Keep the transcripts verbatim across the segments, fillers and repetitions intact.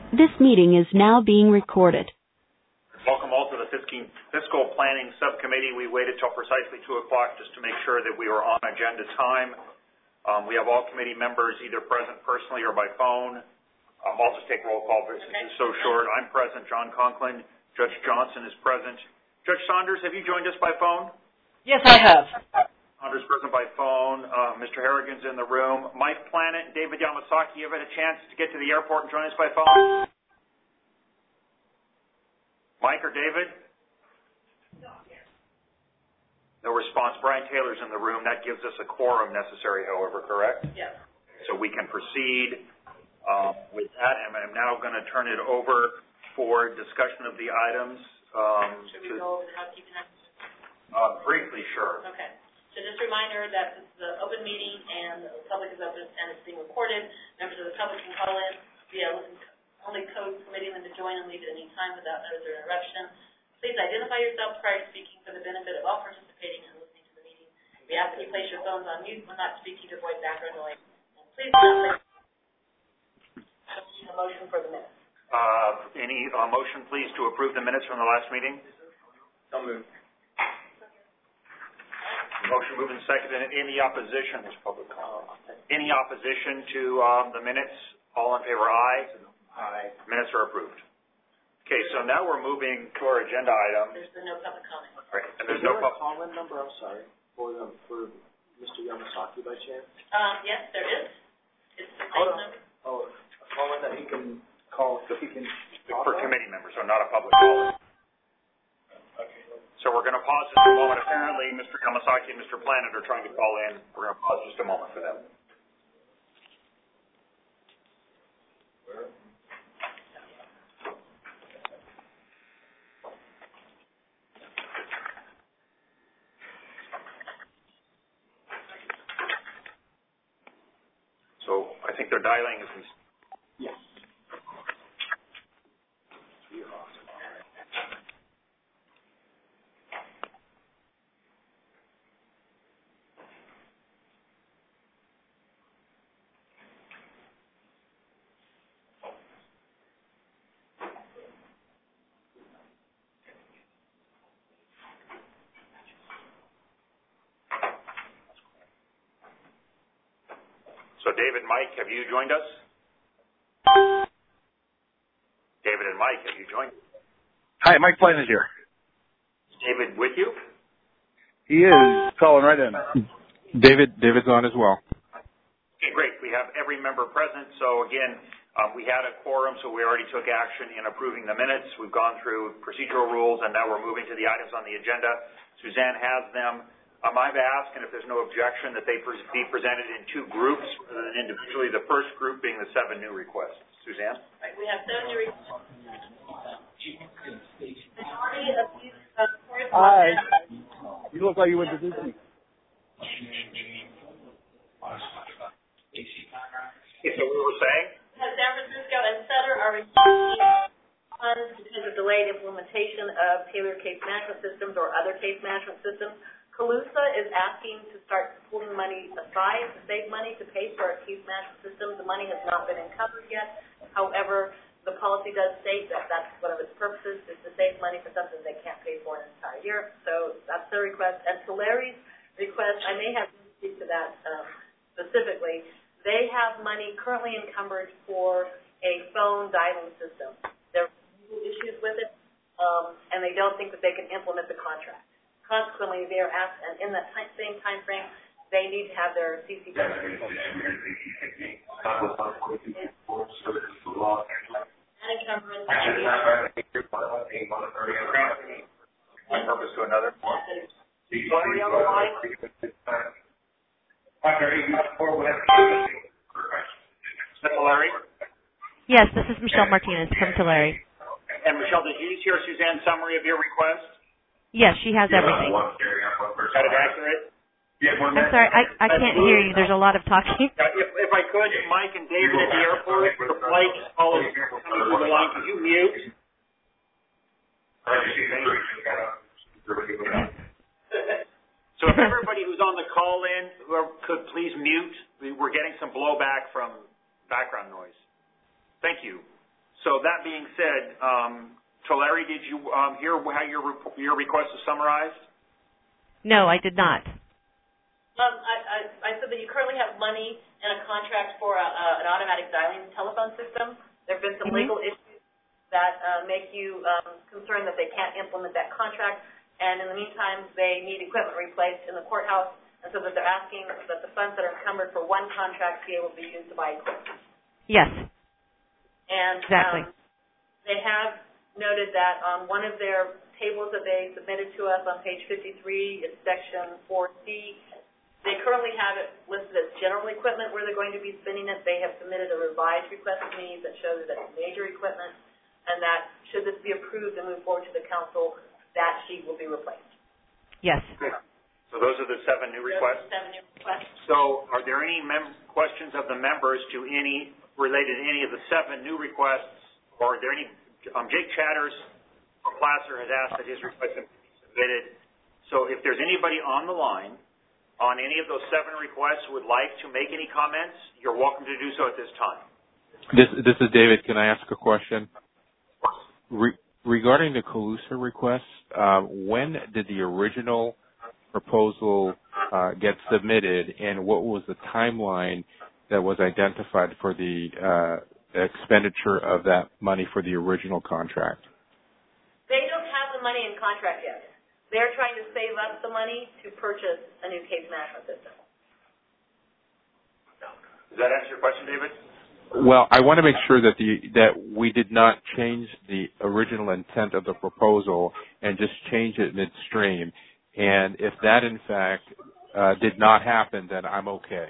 This meeting is now being recorded. Welcome all to the Fiscal Planning Subcommittee. We waited till precisely two o'clock just to make sure that we were on agenda time. Um, we have all committee members either present personally or by phone. Um, I'll just take roll call because this is so short. I'm present. John Conklin. Judge Johnson is present. Judge Saunders, have you joined us by phone? Yes, I have. Saunders present by phone. Uh, Mister Harrigan's in the room. Mike Planet and David Yamasaki, have had a chance to get to the airport and join us by phone? Mike or David? No response. Brian Taylor's in the room. That gives us a quorum necessary, however, correct? Yes. So we can proceed uh, with that, and I'm now going to turn it over for discussion of the items. Um, Should we go over the housekeeping items? Uh, briefly, sure. Okay. So just a reminder that this is an open meeting and the public is open and it's being recorded. Members of the public can call in via only code permitting them to join and leave at any time without notice or interruption. Please identify yourself prior to speaking for the benefit of all participating and listening to the meeting. We ask that you place your phones on mute when not speaking to avoid background noise. And please do not place a motion for the minutes. Uh, any uh, motion, please, to approve the minutes from the last meeting? So moved. Motion moved and seconded. Any opposition? There's public comment. Any opposition to um, the minutes? All in favor, aye. Aye. Minutes are approved. Okay, so now we're moving to our agenda item. There's been no public comment. Right, and there's Is no there a public. call-in number, I'm sorry, for um, for Mister Yamasaki by chance? Um, yes, there is. It's the Hold same on. number. Oh, a call-in that he can call, so he can talk For about? committee members, so not a public call. Okay. So we're going to pause just a moment. Apparently, Mister Yamasaki and Mister Planet are trying to call in. We're going to pause just a moment for them. So I think they're dialing as we speak. Yes. So David, Mike, have you joined us? David and Mike, have you joined us? Hi, Mike Plain is here. Is David with you? He is calling right in. David, David's on as well. Okay, great. We have every member present. So again, um, we had a quorum, so we already took action in approving the minutes. We've gone through procedural rules, and now we're moving to the items on the agenda. Suzanne has them. Um, I've asked, and if there's no objection, that they pre- be presented in two groups rather than individually, the first group being the seven new requests. Suzanne? Right, we have seven new requests. Majority of these, uh, Hi. You look like you went to Disney. Okay, so we were saying? San Francisco and Sutter are receiving funds because of delayed implementation of tailored case management systems or other case management systems. Calusa is asking to start pulling money aside to save money to pay for our case management system. The money has not been encumbered yet. However, the policy does state that that's one of its purposes is to save money for something they can't pay for an entire year. So that's their request. And to Larry's request, I may have to speak to that um, specifically. They have money currently encumbered for a phone dialing system. There are issues with it, um, and they don't think that they can implement the contract. Consequently, they are asked, and in that time, same time frame, they need to have their C C P. One purpose to another. Larry on the line? Larry? Yes, this is Michelle Martinez from Tulare. And Michelle, did you hear Suzanne's summary of your request? Yes, she has everything. Is that accurate? I'm sorry, I, I can't hear you. There's a lot of talking. Yeah, if, if I could, Mike and David at the airport, the flight follows coming through the line. Could you mute? So if everybody who's on the call in whoever could please mute. We're getting some blowback from background noise. Thank you. So that being said, um, Tulare, did you um, hear how your your request is summarized? No, I did not. Um, I, I, I said that you currently have money in a contract for a, a, an automatic dialing telephone system. There have been some Mm-hmm. legal issues that uh, make you um, concerned that they can't implement that contract, and in the meantime, they need equipment replaced in the courthouse, and so that they're asking that the funds that are encumbered for one contract be able to be used to buy equipment. Yes. And Exactly. um, they have noted that on one of their tables that they submitted to us on page fifty-three, it's section four C, they currently have it listed as general equipment where they're going to be spending it. They have submitted a revised request to me that shows that it's major equipment, and that should this be approved and move forward to the council, that sheet will be replaced. Yes. Okay. So those are the seven new requests? Those are seven new requests. So are there any mem- questions of the members to any, related to any of the seven new requests, or are there any, um, Jake Chatters from Placer has asked that his request be submitted. So if there's anybody on the line on any of those seven requests who would like to make any comments, you're welcome to do so at this time. This this is David. Can I ask a question? Re- regarding the Calusa request, uh, when did the original proposal uh, get submitted, and what was the timeline that was identified for the uh, expenditure of that money for the original contract? They don't have the money in contract yet. They're trying to save up the money to purchase a new case management system. Does that answer your question, David? Well, I want to make sure that the that we did not change the original intent of the proposal and just change it midstream. And if that, in fact, uh, did not happen, then I'm okay.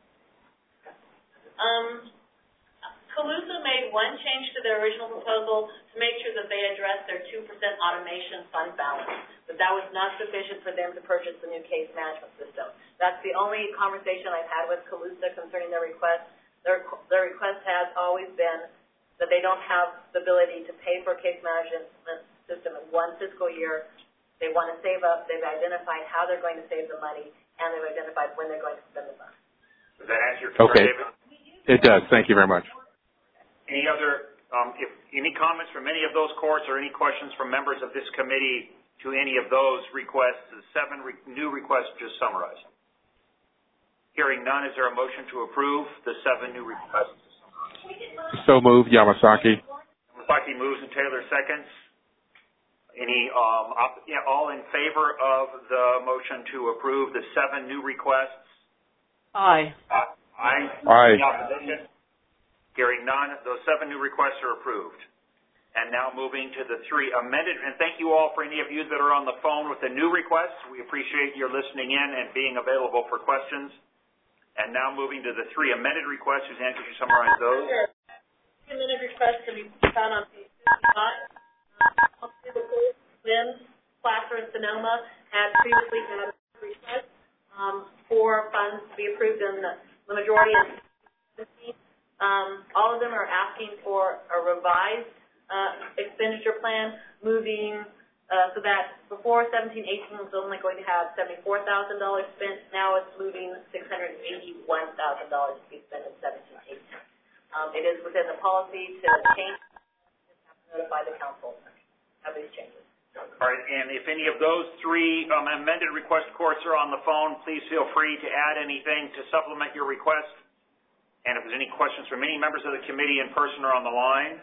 Um, Calusa made one change to their original proposal to make sure that they addressed their two percent automation fund balance, but that was not sufficient for them to purchase the new case management system. That's the only conversation I've had with Calusa concerning their request. Their, their request has always been that they don't have the ability to pay for a case management system in one fiscal year. They want to save up. They've identified how they're going to save the money, and they've identified when they're going to spend the money. Does that answer your question, Okay. David? It does. Thank you very much. Any other, um, if any comments from any of those courts or any questions from members of this committee to any of those requests, the seven re- new requests just summarized? Hearing none, is there a motion to approve the seven new requests? So moved, Yamasaki. Yamasaki moves and Taylor seconds. Any, um, op- yeah, all in favor of the motion to approve the seven new requests? Aye. Uh, aye. Aye. Any opposition? Hearing none, those seven new requests are approved. And now moving to the three amended, and thank you all for any of you that are on the phone with the new requests. We appreciate your listening in and being available for questions. And now moving to the three amended requests. Suzanne, could you summarize those? Sure. The amended request can be found on page fifty-five. Uh, Lynn, Placer, and Sonoma had previously had a request um, for funds to be approved in the, the majority of um, all of them are asking for a revised uh, expenditure plan, moving uh, so that before seventeen eighteen was only going to have seventy-four thousand dollars spent. Now it's moving six hundred eighty-one thousand dollars to be spent in seventeen eighteen. Um, it is within the policy to change, have to notify the council of these changes. All right, and if any of those three um, amended request courts are on the phone, please feel free to add anything to supplement your request. And if there's any questions from any members of the committee in person or on the line.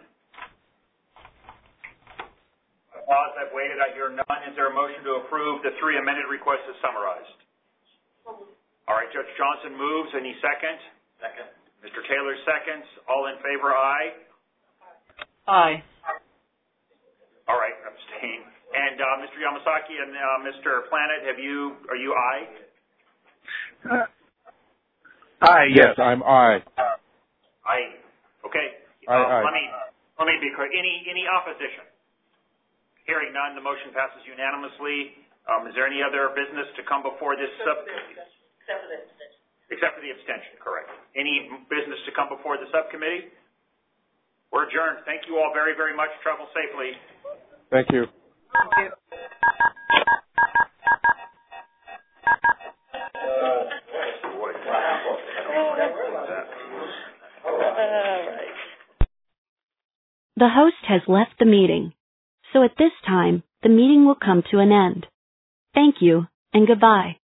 Pause, I've waited, I hear none. Is there a motion to approve the three amended requests as summarized? All right, Judge Johnson moves. Any second? Second. Mister Taylor seconds. All in favor, aye. Aye. All right, abstain. And uh, Mister Yamasaki and uh, Mister Planet, have you? Are you aye? Uh, aye. Yes, I'm aye. Aye. Okay. Aye, um, aye. Let me let me be clear. Any any opposition? Hearing none, the motion passes unanimously. Um, is there any other business to come before this subcommittee? Except for the extension. Except for the abstention, correct. Any business to come before the subcommittee? We're adjourned. Thank you all very, very much. Travel safely. Thank you. Thank you. The host has left the meeting. So at this time, the meeting will come to an end. Thank you, and goodbye.